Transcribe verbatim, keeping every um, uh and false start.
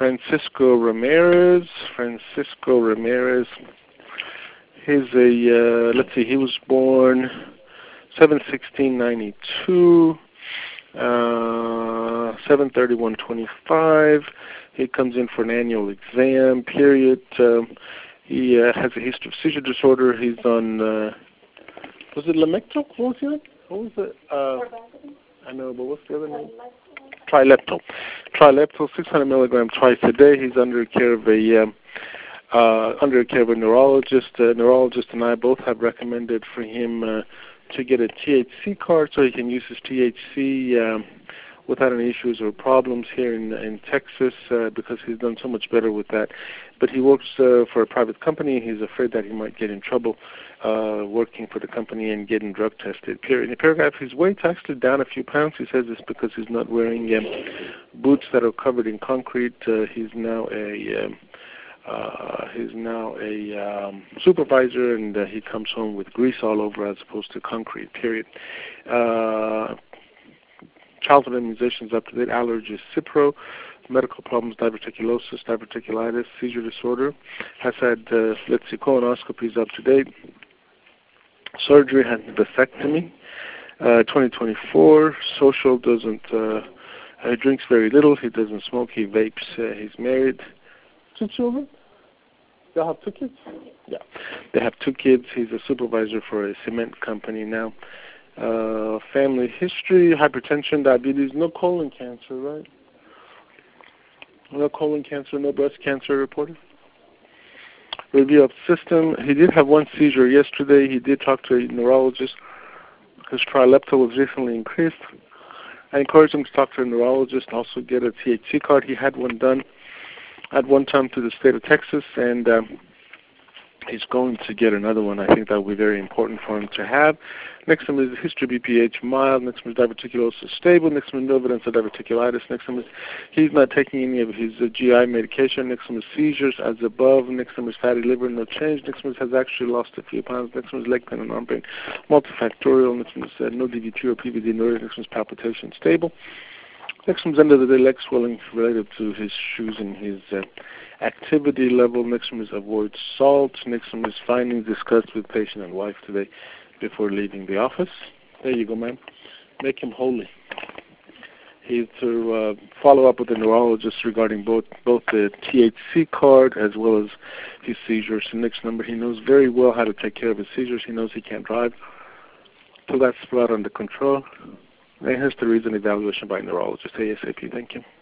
Francisco Ramirez. Francisco Ramirez. He's a, uh, let's see, he was born seven sixteen ninety-two, uh, seven thirty-one twenty-five. He comes in for an annual exam, period. Um, he uh, has a history of seizure disorder. He's on, uh, was it Lamictal? What was it? What was it? Uh, I know, but what's the other name? Trileptal. Trileptal, six hundred milligrams twice a day. He's under care of a um, uh, under care of a neurologist. A neurologist and I both have recommended for him uh, to get a T H C card so he can use his T H C um, without any issues or problems here in in Texas uh, because he's done so much better with that. But he works uh, for a private company. He's afraid that he might get in trouble uh, working for the company and getting drug tested. Period. In the paragraph, his weight's actually down a few pounds. He says it's because he's not wearing um, boots that are covered in concrete. Uh, he's now a um, uh, he's now a um, supervisor, and uh, he comes home with grease all over as opposed to concrete. Period. Uh, childhood immunizations up to date. Allergies, Cipro. Medical problems, diverticulosis, diverticulitis, seizure disorder. Has had, uh, let's see, colonoscopies up to date. Surgery, had a vasectomy. Uh, twenty twenty-four, social, doesn't, uh, uh, drinks very little. He doesn't smoke. He vapes. Uh, he's married. Two children? They have two kids? Yeah. They have two kids. He's a supervisor for a cement company now. Uh, family history, hypertension, diabetes, no colon cancer, right? No colon cancer, no breast cancer reported. Review of system. He did have one seizure yesterday. He did talk to a neurologist because trileptal was recently increased. I encouraged him to talk to a neurologist, also get a T H C card. He had one done at one time to the state of Texas, and um, he's going to get another one. I think that will be very important for him to have. Next one is history B P H mild. Next one is diverticulosis stable. Next one is no evidence of diverticulitis. Next one is he's not taking any of his uh, G I medication. Next one is seizures as above. Next one is fatty liver, no change. Next one has actually lost a few pounds. Next one is leg pain and arm pain, multifactorial. Next one is uh, no D V T or P V D noted. Next one is palpitation stable. Next one's end of the day leg swelling related to his shoes and his uh, activity level. Next one is avoid salt. Next one is findings discussed with patient and wife today before leaving the office. There you go, man. Make him holy. He's to uh, follow up with the neurologist regarding both both the T H C card as well as his seizures. The next number, he knows very well how to take care of his seizures. He knows he can't drive till that's brought under control. And here's the reason evaluation by a neurologist. ASAP. Thank you.